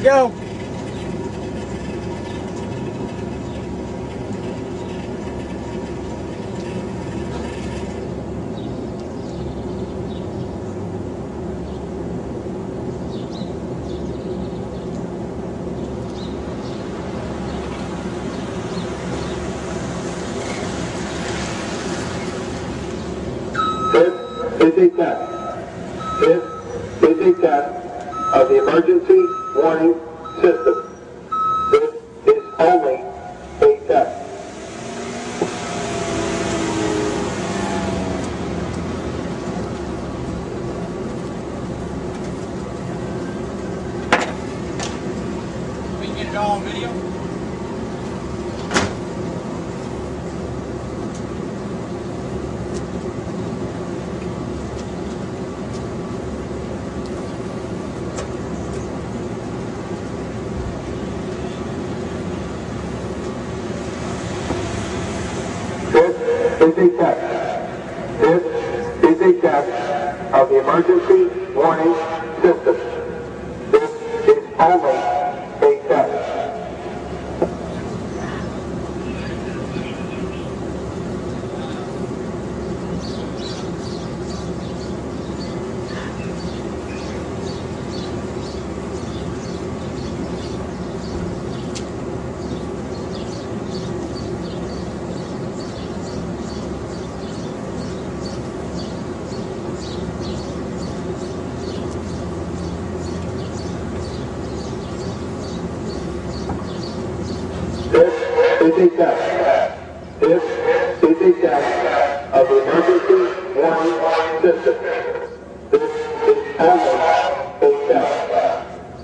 go. This is a test. This is a test of the emergency warning system. This is only a test. We can get it all on video. This is a test. This is a test of the emergency warning system. This is only a test. This is a test. This is a test of the emergency warning system. This is only a test.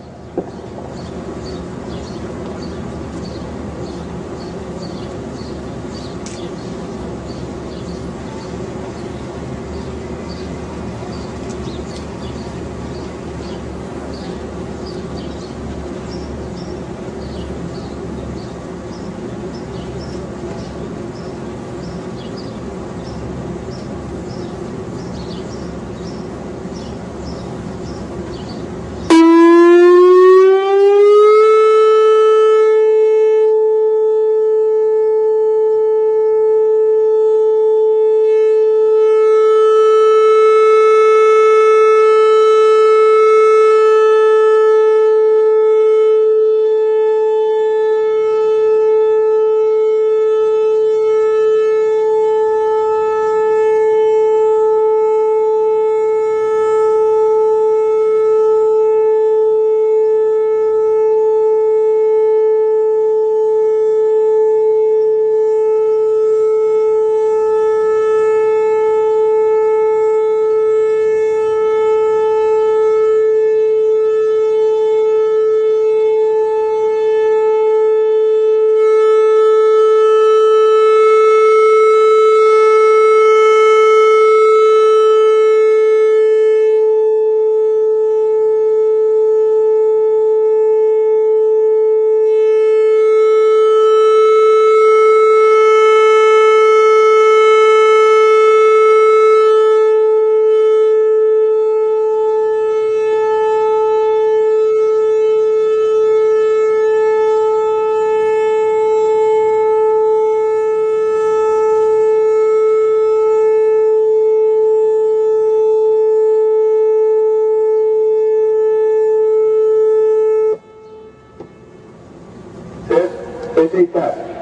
This is a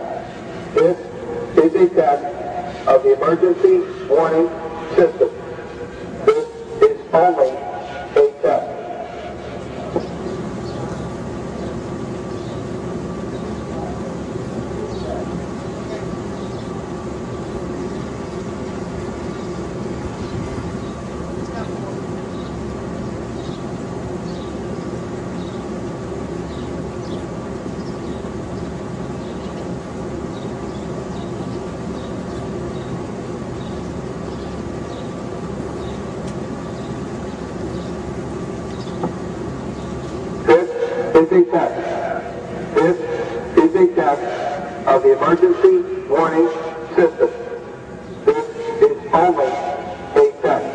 test. This is a test of the emergency warning system. This is only a test. This is a test. This is a test of the emergency warning system. This is only a test.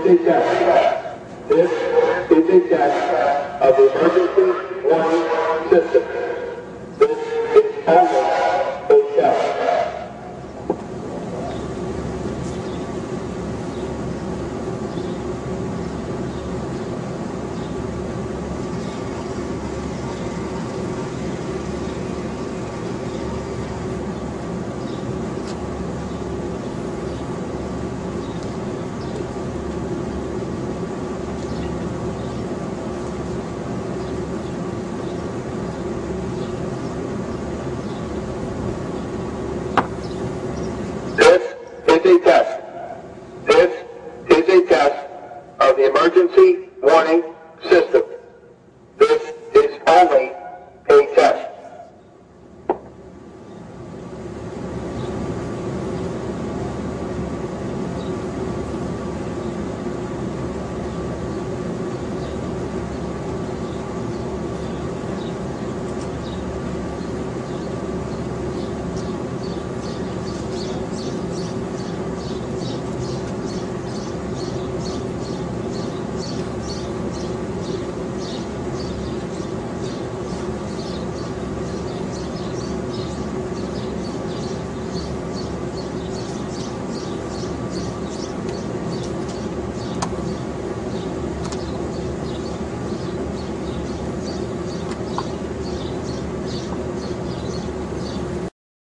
is a test. This is a test of the emergency warning system. This is only a test. This is a test.